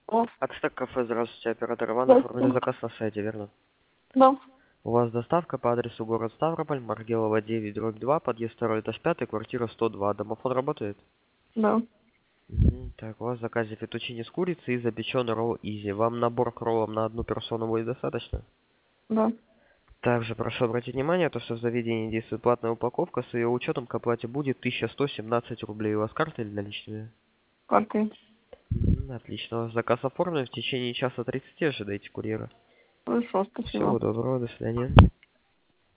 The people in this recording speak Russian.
О, Ацтек кафе, здравствуйте, оператор Иван, оформили здравствуйте. заказ на сайте, верно? Да, У вас доставка по адресу город Ставрополь, Маргелова 9/2, подъезд 2, этаж 5, квартира 102. Домофон работает? да, Так, у вас в заказе фетучини с курицей и запеченный ролл Изи. Вам набор к роллам на одну персону будет достаточно? да. Также прошу обратить внимание, то, что в заведении действует платная упаковка, с ее учетом к оплате будет 1117 рублей. У вас карта или наличные? Карты. Отлично. У вас заказ оформлен, в течение часа 30 ожидайте курьера. Хорошо, спасибо. Всего доброго, до свидания.